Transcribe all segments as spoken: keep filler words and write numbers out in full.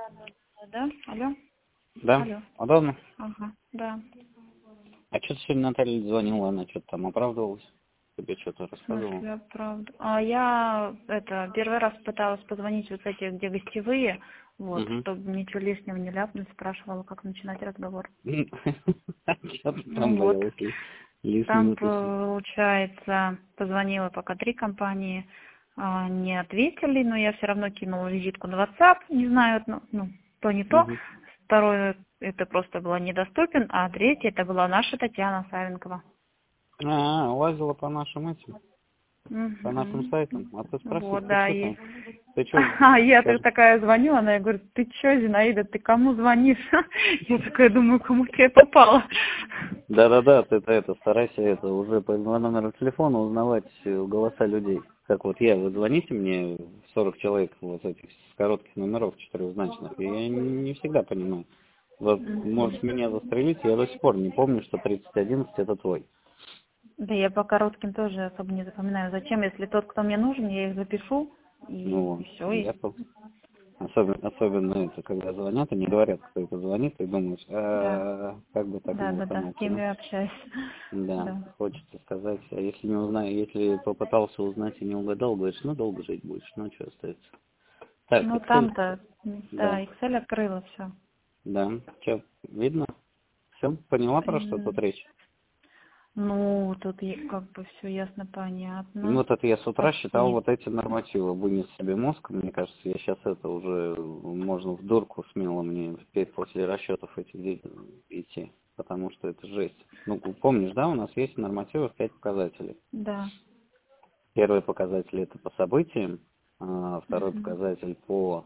Да? Алло? Да? Алло. Удобно? Ага, да. А что-то сегодня Наталья звонила, она что-то там оправдывалась. Тебе что-то В рассказывала? смысле, правда? А я это первый раз пыталась позвонить вот эти, где гостевые, вот, Угу. чтобы ничего лишнего не ляпнуть, спрашивала, как начинать разговор. Что ты там Ну вот. боялась лишнего Там, уточнить? получается, позвонила пока три компании, а, не ответили, но я все равно кинула визитку на WhatsApp, не знаю, ну, ну, то не то. Угу. Второе, это просто было недоступен, а третье, это была наша Татьяна Савенкова. А, лазила по нашим этим, по нашим Угу. сайтам. А ты спроси, Вот, ты да, что и... там? Ты что, А я скажи? такая звоню, она я говорю, ты чё, Зинаида, ты кому звонишь? Я такая думаю, кому-то я попала. Да-да-да, ты это, это старайся это уже по номеру телефона узнавать э, голоса людей. Как вот я, вы звоните мне сорок человек вот этих с коротких номеров четырехзначных, и я не всегда понимаю. Вот можешь меня застрелить, я до сих пор не помню, что тридцать одиннадцать это твой. Да я по коротким тоже особо не запоминаю. Зачем, если тот, кто мне нужен, я их запишу, и, Ну, и все. я И... пол- особенно, особенно это, когда звонят, они говорят, кто это звонит, и думаешь, Да, а как бы так не да, да, да, с лохануться, кем да? я общаюсь. Да, Да. хочется сказать, а если не узнаю, если попытался узнать и не угадал, говоришь, ну долго жить будешь, ну что остается. Так, Ну Excel, там-то, да, да, Excel открыла все. да, что, видно? Все, поняла, про что тут речь? Ну, тут и как бы все ясно, Ну понятно. вот это я с утра считал Почти. вот эти нормативы, вынес себе мозг, мне кажется, я сейчас это уже, можно в дурку смело мне теперь после расчетов этих де- идти, потому что это жесть. Ну, помнишь, да, у нас есть в нормативах пять показателей. Да. Первый показатель это по событиям, а второй Угу. показатель по,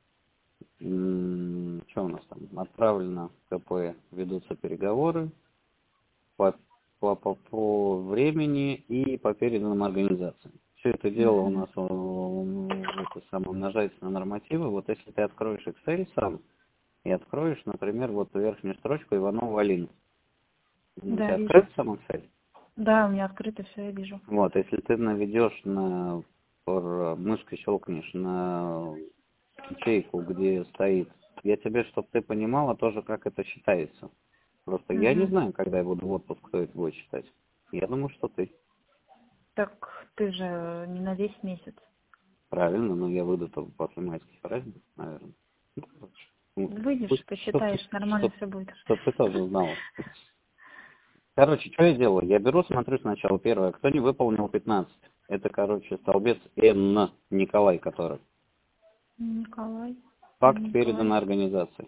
м, что у нас там, отправлено КП, ведутся переговоры, по, по, по, по времени и по переданным организациям. Все это дело у Угу. нас э, это самое, умножается на нормативы. Вот если ты откроешь Excel сам и откроешь, например, вот верхнюю строчку Иванова Алина. У Да, тебя вижу. открыт сам Excel? Да, у меня открыто все, я вижу. Вот, если ты наведешь на пор- мышкой щелкнешь на ячейку, где стоит, я тебе, чтобы ты понимала тоже, как это считается. Просто я не Угу. знаю, когда я буду в отпуск, кто это будет считать. Я думаю, что ты. Так ты же не на весь месяц. Правильно, но я выйду только после майских праздников, наверное. Ну, короче, ну, Выйдешь, пусть, чтоб ты, посчитаешь, нормально чтоб, все будет. чтоб ты тоже знала. Короче, что я делаю? Я беру, смотрю сначала первое, кто не выполнил пятнадцать. Это, короче, столбец Н. Николай, который. Николай. Факт Николай. передан организации.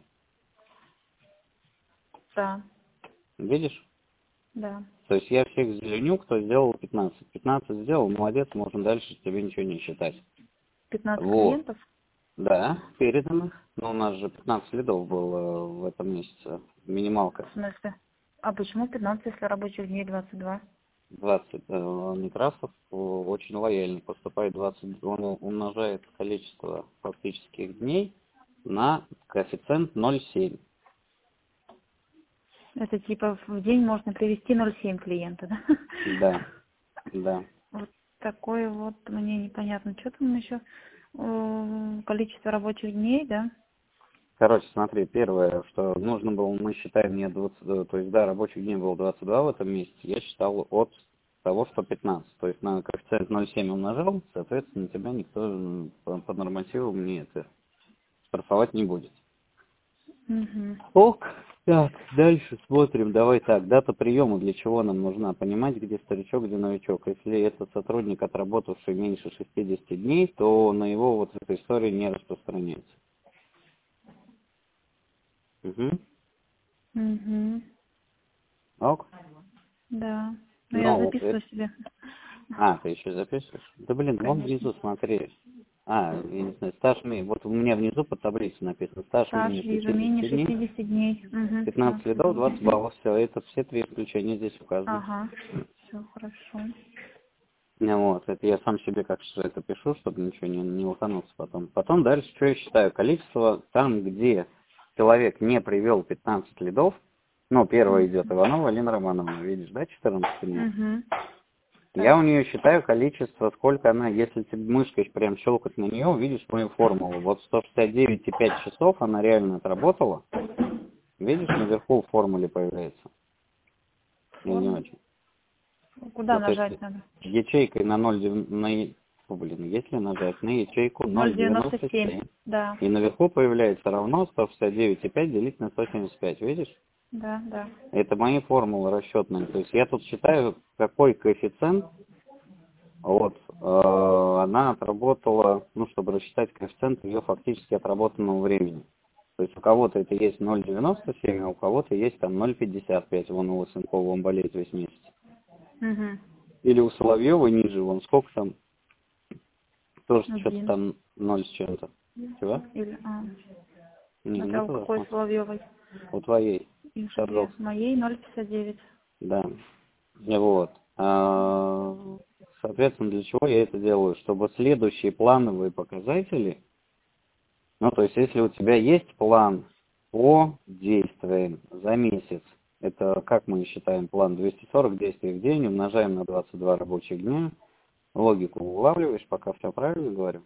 Да, Видишь? да. То есть я всех зеленю, кто сделал пятнадцать. пятнадцать сделал, молодец, можно дальше тебе ничего не считать. Пятнадцать Вот. клиентов? Да, переданных. Но у нас же пятнадцать лидов было в этом месяце. Минималка. В смысле? А почему пятнадцать, если рабочих дней двадцать два? двадцать. Э, Некрасов э, очень лояльно поступает. двадцать. Он умножает количество фактических дней на коэффициент ноль целых семь. Это типа в день можно привести ноль целых семь клиента, да? Да, да. Вот такое вот мне непонятно. Что там еще? Э, Количество рабочих дней, да? Короче, смотри, первое, что нужно было, мы считаем не двадцать, э, то есть, да, рабочих дней было двадцать два в этом месяце, я считал от того, что пятнадцать. То есть на коэффициент ноль целых семь умножал, соответственно, тебя никто м, по, по нормативам не это штрафовать не будет. Угу. Ок. Так, дальше смотрим. Давай так. Дата приема для чего нам нужна? Понимать, где старичок, где новичок. Если этот сотрудник, отработавший меньше шестидесяти дней, то на его вот эта история не распространяется. Угу. Угу. Ок. Да. Ну я Ну, записываю это... себе. А, ты еще записываешь? Да блин, вон Конечно. внизу смотри. А, я не знаю, стаж ми... Вот у меня внизу по таблице написано. Стаж Стаж менее вижу менее шестидесяти дней. шестидесяти дней. Угу. пятнадцать лидов, двадцать баллов. Все, это все три исключения здесь указаны. Ага. Все хорошо. Ну вот, это я сам себе как что это пишу, чтобы ничего не, не лохануться потом. Потом дальше, что я считаю, количество там, где человек не привел пятнадцать лидов, ну, первое идет Иванова, Алина Романовна, видишь, да, четырнадцать у нее. Угу. Я у нее считаю количество, сколько она, если ты мышкой прям щелкать на нее, увидишь мою формулу. Вот сто шестьдесят девять и пять часов она реально отработала. Видишь, наверху в формуле появляется. Или не очень? Куда Вот нажать если надо? ячейкой на ноль, на, о, блин, если нажать на ячейку ноль ноль девяносто девяносто семь. семь, Да. и наверху появляется равно сто шестьдесят девять и пять делить на сто семьдесят пять, видишь? Да, да. Это мои формулы расчетные. То есть я тут считаю, какой коэффициент, вот, э, она отработала, ну, чтобы рассчитать коэффициент ее фактически отработанного времени. То есть у кого-то это есть ноль девяносто семь, а у кого-то есть там ноль пятьдесят пять, вон у Лысенкова, он болеет весь месяц. Угу. Или у Соловьева ниже, вон сколько там, тоже что-то Один. там ноль с чем-то. Чего? Или, а, Не, смотря ну у туда какой смотри. Соловьевой. У твоей. Видишь, где? Торговской. Моей ноль пятьдесят девять. Да. И вот. А, соответственно, для чего я это делаю? Чтобы следующие плановые показатели, ну, то есть, если у тебя есть план по действиям за месяц, это, как мы считаем, план двести сорок действий в день, умножаем на двадцать два рабочих дня, логику улавливаешь, пока все правильно говорю?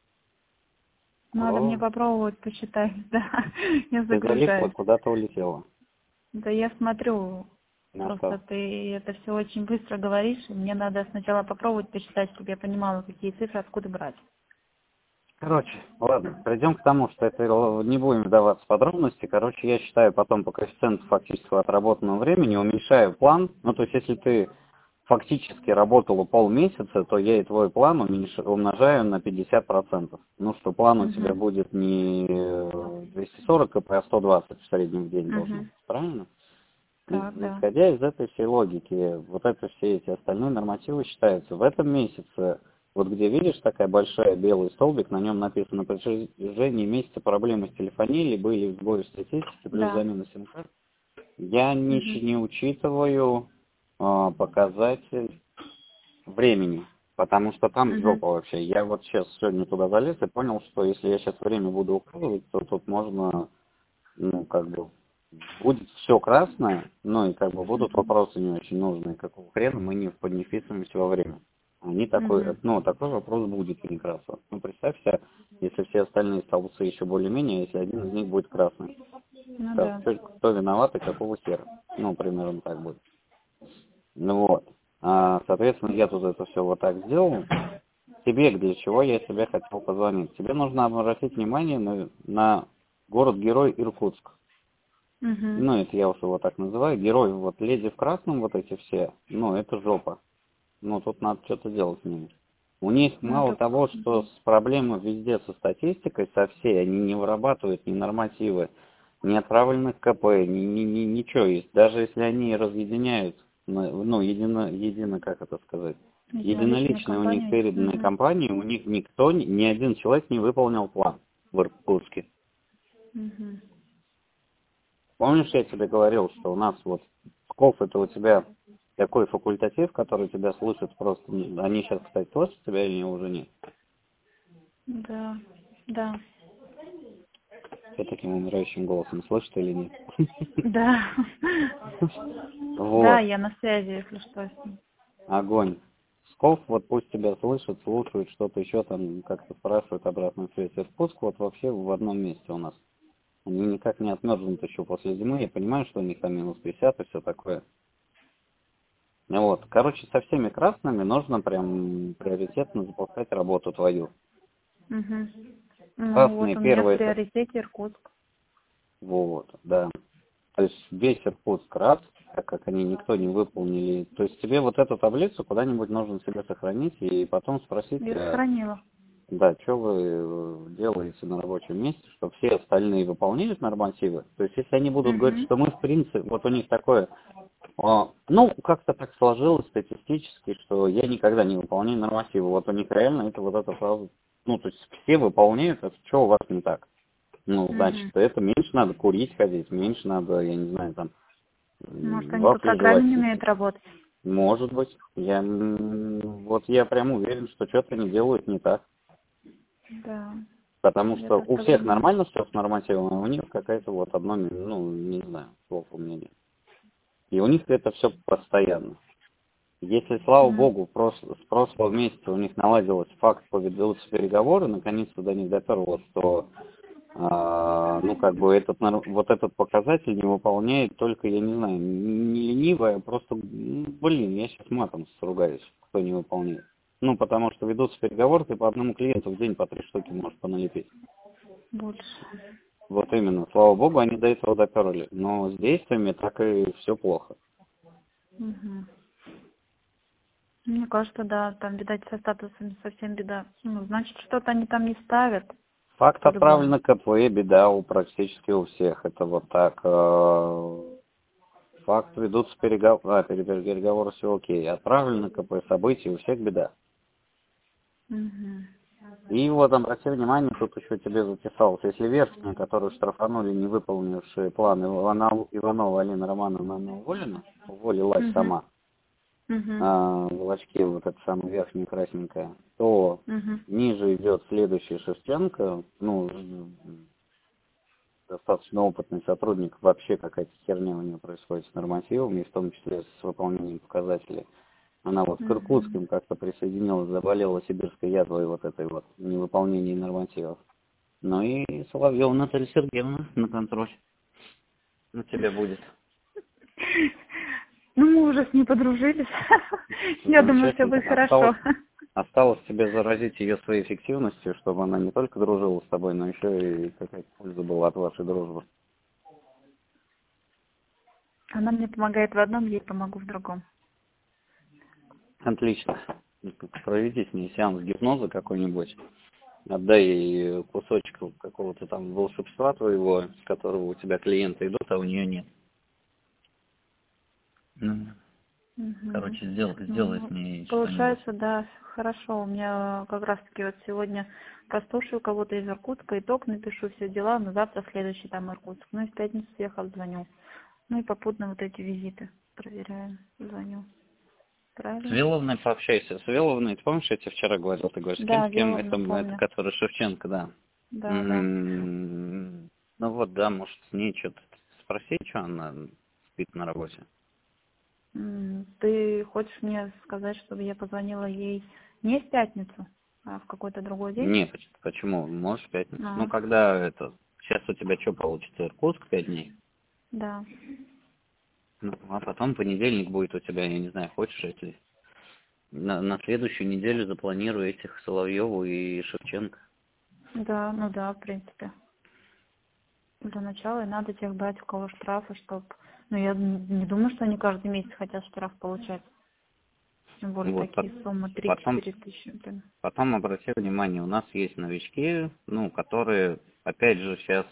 Надо мне Алло, попробовать посчитать, да. Я ты залипла, загружаюсь. куда-то улетела. Да я смотрю, На просто что? ты это все очень быстро говоришь, и мне надо сначала попробовать посчитать, чтобы я понимала, какие цифры, откуда брать. Короче, ладно, придем к тому, что это не будем вдаваться в подробности. Короче, я считаю потом по коэффициенту фактического отработанного времени, уменьшаю план. Ну, то есть, если ты фактически работала полмесяца, то я и твой план уменьш... умножаю на пятьдесят процентов. Ну, что план у тебя Угу. будет не двести сорок кп, а сто двадцать в среднем в день должно Угу. быть. Правильно? И, Так, да. исходя из этой всей логики, вот это все эти остальные нормативы считаются. В этом месяце, вот где видишь такая большая белый столбик, на нем написано: на протяжении месяца проблемы с телефонией, либо или сбой статистики, плюс Да. замена сим-карт, я не, Угу. не учитываю э, показатель времени, потому что там Угу. жопа вообще. Я вот сейчас сегодня туда залез и понял, что если я сейчас время буду указывать, то тут можно, ну, как бы, будет все красное, ну и как бы будут вопросы не очень нужные, какого хрена мы не поднефисываемся во время. Они такой, Угу. ну, такой вопрос будет и не красный. Ну, представь себе, если все остальные столбцы еще более-менее, если один из них будет красный. Ну Так, да. кто, кто виноват и какого хера? Ну, примерно так будет. Ну вот. А, соответственно, я тут это все вот так сделал. Тебе для чего я тебе хотел позвонить? Тебе нужно обратить внимание на, на город-герой Иркутск. Угу. Ну, это я уж его так называю. Герои, вот леди в красном, вот эти все, ну, это жопа. Ну, тут надо что-то делать с ними. У них Ну мало так. того, что Угу. с проблемой везде со статистикой, со всей, они не вырабатывают ни нормативы, ни отправленных КП, ни, ни, ни, ничего есть. Даже если они разъединяют, ну, ну, едино, едино, как это сказать, Единоличная единоличные у них компания. переданные Угу. компании, у них никто, ни ни один человек не выполнил план в Иркутске. Угу. Помнишь, я тебе говорил, что у нас вот Псков — это у тебя такой факультатив, который тебя слышит просто. Они сейчас, кстати, слышат тебя или уже нет? Да. Да. Все таким умирающим голосом слышат или нет? Да. Да, Вот, я на связи, если что, с ним. огонь. Псков, вот пусть тебя слышат, слушают, что-то еще там как-то спрашивают обратную связь. Иркутск вот вообще в одном месте у нас. Они никак не отмерзнут еще после зимы. Я понимаю, что у них там минус пятьдесят и все такое. Вот. Короче, со всеми красными нужно прям приоритетно запускать работу твою. Угу. Ну вот Красные у меня в первые это... приоритете Иркутск. Вот, да. То есть весь Иркутск рад, так как они никто не выполнили. То есть тебе вот эту таблицу куда-нибудь нужно себе сохранить и потом спросить, Я а, сохранила. да, что вы э, делаете на рабочем месте, чтобы все остальные выполняют нормативы. То есть если они будут говорить, Угу. что мы в принципе, вот у них такое, а, ну, как-то так сложилось статистически, что я никогда не выполняю нормативы. Вот у них реально это вот эта фраза, ну, то есть все выполняют, это что у вас не так? Ну, значит, Угу. это меньше надо курить ходить, меньше надо, я не знаю, там, Может, м, они по вафли жевать. программе не умеют работать? Может быть. Я, м, вот я прям уверен, что что-то они делают не так. Да. Потому Я что так у тоже всех думаю. нормально все с нормативом, а у них какая-то вот одно, ну, не знаю, слов у меня нет. И у них это все постоянно. Если, слава М. богу, прос- с прошлого месяца у них наладилось, факт поведутся переговоры, наконец-то до них доперлось, то, а, ну, как бы, этот, нар- вот этот показатель не выполняет только, я не знаю, не ленивая, а просто, м, блин, я сейчас матом сругаюсь, кто не выполняет. Ну, потому что ведутся переговоры, ты по одному клиенту в день по три штуки можешь поналепить. Больше. Вот именно, слава богу, они до этого доперли, но с действиями так и все плохо. Мгм. Мне кажется, да, там, видать, со статусами совсем беда. Ну, значит, что-то они там не ставят, Факт по-любому. отправлено КП, беда у практически у всех. Это вот так. э, Факт ведутся переговоры, а, пере- переговоры все окей. Отправлено КП, события, у всех беда. Мгм. И вот обрати внимание, тут еще тебе записалось, если верхняя, которую штрафанули, не выполнившие план Иванова, Иванова Алина Романовна, она уволена, уволилась Мгм. сама, Мгм. а, в очке вот эта самая верхняя красненькая, то Мгм. ниже идет следующий Шевченко, ну, достаточно опытный сотрудник, вообще какая-то херня у него происходит с нормативами, и в том числе с выполнением показателей. Она вот к Мгм. иркутским как-то присоединилась, заболела сибирской язвой вот этой вот невыполнении нормативов. Ну и Соловьева Наталья Сергеевна на контроль на тебя будет. Ну, мы уже с ней подружились. Я думаю, все Замечательно. будет Осталось, хорошо. осталось тебе заразить ее своей эффективностью, чтобы она не только дружила с тобой, но еще и какая-то польза была от вашей дружбы. Она мне помогает в одном, я ей помогу в другом. Отлично. Проведи с ней сеанс гипноза какой-нибудь. Отдай ей кусочек какого-то там волшебства твоего, с которого у тебя клиенты идут, а у нее нет. Ну, Мгм. короче, сделай, сделай с Ну, ней что-нибудь. получается, да, хорошо. У меня как раз-таки вот сегодня послушаю кого-то из Иркутска, итог напишу, все дела, но завтра следующий там Иркутск. Ну и в пятницу всех обзвоню. Ну и попутно вот эти визиты проверяю, звоню. С Правильно? Виловной пообщайся. С Виловной, ты помнишь, я тебе вчера говорил, ты говоришь, с кем, Да, с кем, Виловна, это, это помню. который Шевченко, да. Да, да. М, Ну вот, да, может, с ней что-то спроси, что она спит на работе. М, Ты хочешь мне сказать, чтобы я позвонила ей не в пятницу, а в какой-то другой день? Нет, почему? Можешь в пятницу. Ну, А, когда это... Сейчас у тебя что получится? Иркутск пять дней? да. Ну, а потом понедельник будет у тебя, я не знаю, хочешь, если... На, на следующую неделю запланирую этих Соловьеву и Шевченко. Да, ну да, в принципе. Для начала и надо тех брать, у кого штрафы, чтоб... Ну, я не не думаю, что они каждый месяц хотят штраф получать. Тем более Вот, такие пот- суммы потом, три-четыре тысячи. Блин. потом обрати внимание, у нас есть новички, ну, которые, опять же, сейчас,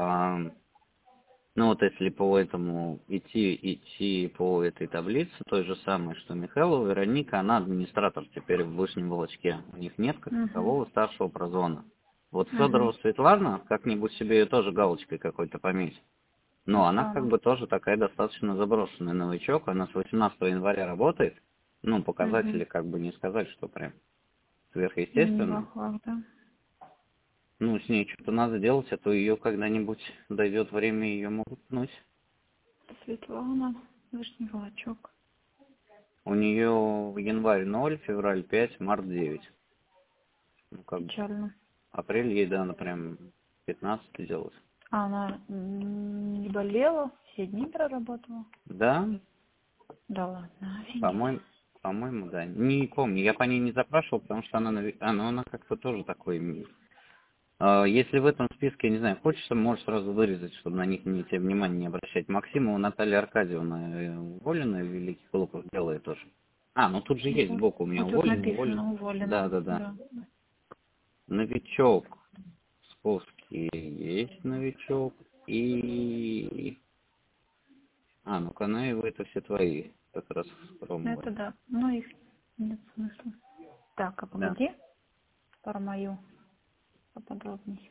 ну, вот если по этому идти, идти по этой таблице, той же самой, что Михайлова, Вероника, она администратор теперь в Вышнем Волочке. У них нет как Угу. такового старшего прозвона. Вот Угу. Федорова Светлана, как-нибудь себе ее тоже галочкой какой-то пометь. Но она как Хорошо. бы тоже такая достаточно заброшенный новичок. Она с восемнадцатого января работает. Ну, Угу. показатели как бы не сказать, что прям Не сверхъестественные. вахлах, да. Ну, с ней что-то надо делать, а то ее когда-нибудь дойдет время, ее могут пнуть. Светлана, Вышний Волочок. У нее январь ноль, февраль пять, март девять. Ну, как бы, Печально. апрель ей, да, она прям пятнадцать делать. А она м, не болела, все дни проработала? Да, Да ладно, офигеть. по-моему, по-моему, да. Не помню, я по ней не запрашивал, потому что она, нави- а, ну, она как-то тоже такой. м, а, Если в этом списке, я не знаю, хочется, можешь сразу вырезать, чтобы на них не тебе внимания не обращать. Максимова Наталья Аркадьевна э, уволена, в Великих Луках делает тоже. А, ну тут же есть Вот, сбоку у меня вот тут уволен, уволен. написано уволена. Да, да, да. Да. Новичок. Псковский есть новичок. И... А, ну Канаевы это все твои. Как раз Это пробовали. да. Ну их нет смысла. Так, а Да. погоди. Про мою поподробнее.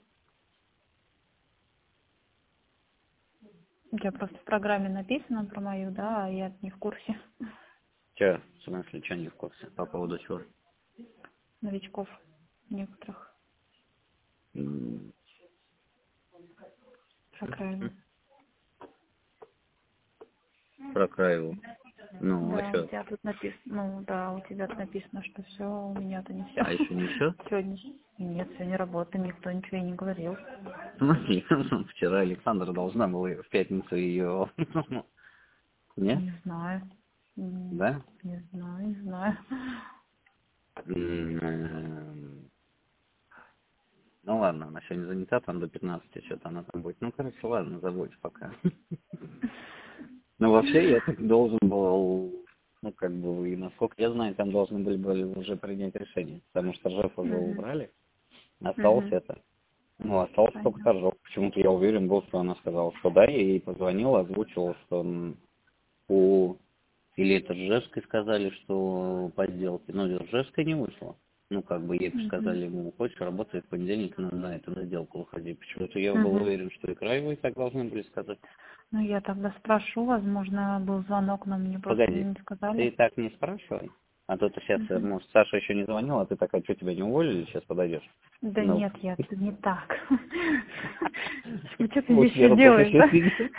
У тебя просто в программе написано про мою, да, а я не в курсе Че, в смысле, что не в курсе? По поводу чего? новичков некоторых. М, Про Краеву. Про Краеву. Ну, а Да, у что? тебя тут написано, ну да, у тебя тут написано, что все, у меня-то не все. А еще не все? Сегодня, нет, сегодня работаем, никто ничего и не говорил. Смотри, вчера Александра должна была в пятницу ее... Нет? Не знаю. М, Да? Не знаю, не знаю. М, Ну ладно, она сегодня занята там до пятнадцати, что-то она там будет. Ну, короче, ладно, забудь пока. Ну, вообще, я так должен был, ну, как бы, и насколько я знаю, там должны были, были уже принять решение, потому что Ржев уже Мгм. убрали, осталось Мгм. это. Ну, остался только Понятно. Торжок. Почему-то я уверен был, что она сказала, что да, я ей позвонила, озвучила, что м, у... Или это Ржевской сказали, что по сделке. Но Ржевская не вышла. Ну, как бы ей Мгм. сказали, ему, хочешь работать в понедельник, надо на это, на сделку выходи. Почему-то я был Мгм. уверен, что и Краевой так должны были сказать. Ну, я тогда спрошу, возможно, был звонок, но мне просто Погоди, не сказали. ты так не спрашивай. А то ты сейчас, Мгм. может, Саша еще не звонила, а ты такая, что тебя не уволили, сейчас подойдешь. Да Ну, нет, я это не так. Ну, что ты вот здесь еще Вера только делаешь, сейчас да? видит.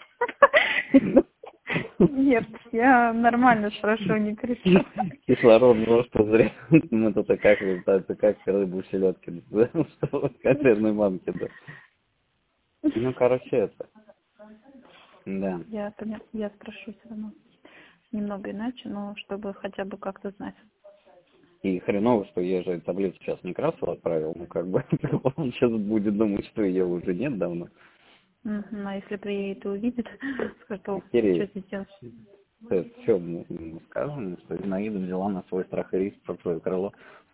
Нет, я нормально спрошу, не переживай. Кислород просто зря. Мы тут как, это как рыбу в селедке, да? Что в консервной банке, да. Ну, короче, это. Да. Я, поня- я спрошу все равно. Немного иначе, но чтобы хотя бы как-то знать. И хреново, что я же таблицу сейчас Некрасову отправил, ну, как бы, он сейчас будет думать, что ее уже нет давно. Мгм. А если приедет и увидит, скажет, о, что Киреев, здесь делаешь? что мы ему скажем, что Зинаида взяла на свой страх и риск про свое крыло.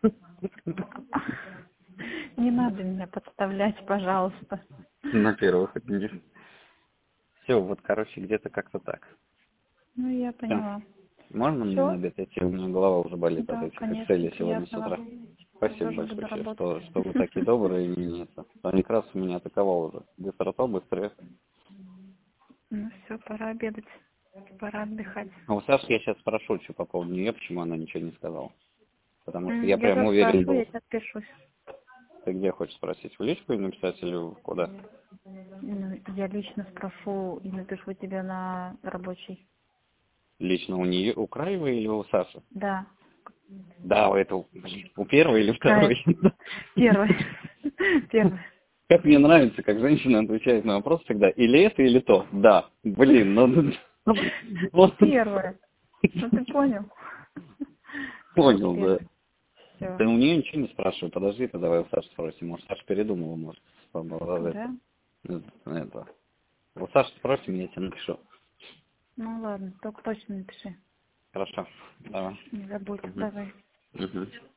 Не надо меня подставлять, пожалуйста. На первых днях. Все, вот, короче, где-то как-то так. Ну, я Всё. поняла. Можно мне на Все? обед идти? У меня голова уже болит от Да, этих конечно, Excel сегодня с приятного. утра. Я Спасибо тоже большое, буду честно, работать. что, что вы такие добрые и нет. А Некрасов меня атаковал уже. Быстрота, быстрее. Ну все, пора обедать. Пора отдыхать. А у Саши я сейчас спрошу, что по поводу нее, почему она ничего не сказала. Потому что М, я Я прям тоже уверен спрошу, я был. сейчас пишусь. Ты где хочешь спросить? В личку и написать или куда? Ну, я лично спрошу и напишу тебе на рабочий. Лично у нее, у Краевой или у Саши? Да. Да, у этого, блин, у первой или А, второй? первый. Первый. Как мне нравится, как женщина отвечает на вопрос всегда, или это, или то. Да. Блин, ну... Вот. Первый. Ну ты понял? Вот, Понял, да. первый. Все. Ты у нее ничего не спрашивай, подожди, тогда давай у Саши спросим. Может, Саша передумала, может, по- это, Да? это. У Саши спросим, я тебе напишу. Ну ладно, только точно напиши. Хорошо, давай. Не забудь. Угу. Давай. Угу.